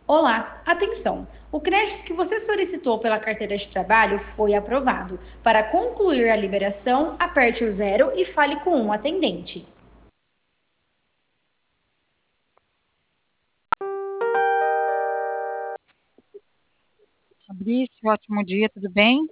Olá, atenção! O crédito que você solicitou pela carteira de trabalho foi aprovado. Para concluir a liberação, aperte o zero e fale com um atendente. Fabrício, ótimo dia, tudo bem?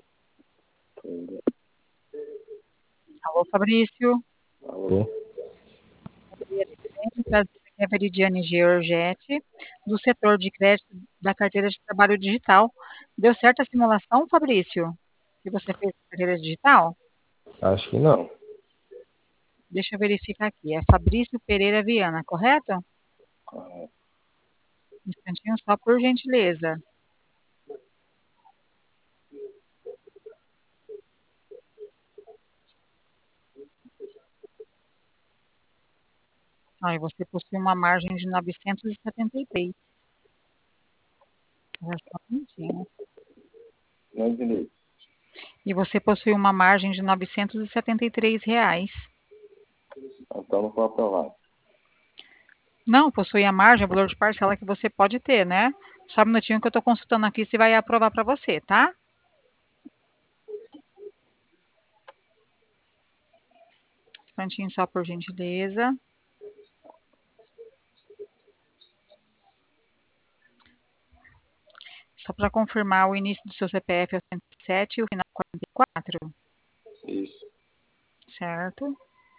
Alô, Fabrício. Alô? Bom dia, tudo bem? Prazer, aqui é a Veridiane Georgetti, do setor de crédito da carteira de trabalho digital. Deu certo a simulação, Fabrício? Que você fez a carteira digital? Acho que não. Deixa eu verificar aqui. É Fabrício Pereira Viana, correto? Um instantinho só, por gentileza. Ah, e você possui uma margem de 973. Só um minutinho. Não entendi. E você possui uma margem de R$ 973. Então não foi aprovado. Não, possui a margem, o valor de parcela que você pode ter, né? Só um minutinho que eu estou consultando aqui se vai aprovar para você, tá? Um instantinho só, por gentileza. Só para confirmar, o início do seu CPF é o 107 e o final 44, Isso. certo?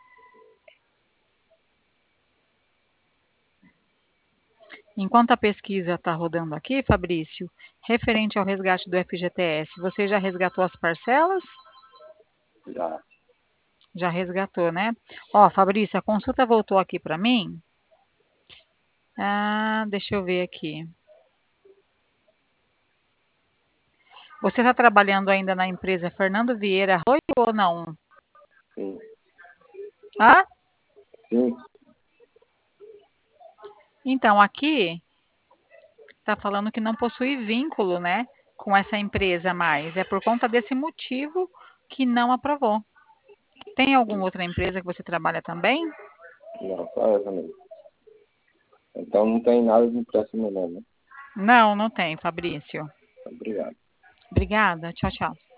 Enquanto a pesquisa está rodando aqui, Fabrício, referente ao resgate do FGTS, você já resgatou as parcelas? Já. Já resgatou, né? Ó, Fabrício, a consulta voltou aqui para mim. Ah, deixa eu ver aqui. Você está trabalhando ainda na empresa Fernando Vieira Arroio ou não? Sim. Ah, Sim. então aqui está falando que não possui vínculo, né, com essa empresa mais. É por conta desse motivo que não aprovou. Tem alguma outra empresa que você trabalha também? Não, só essa mesmo. Então não tem nada de empréstimo não, né? Não, não tem, Fabrício. Obrigado. Obrigada. Tchau, tchau.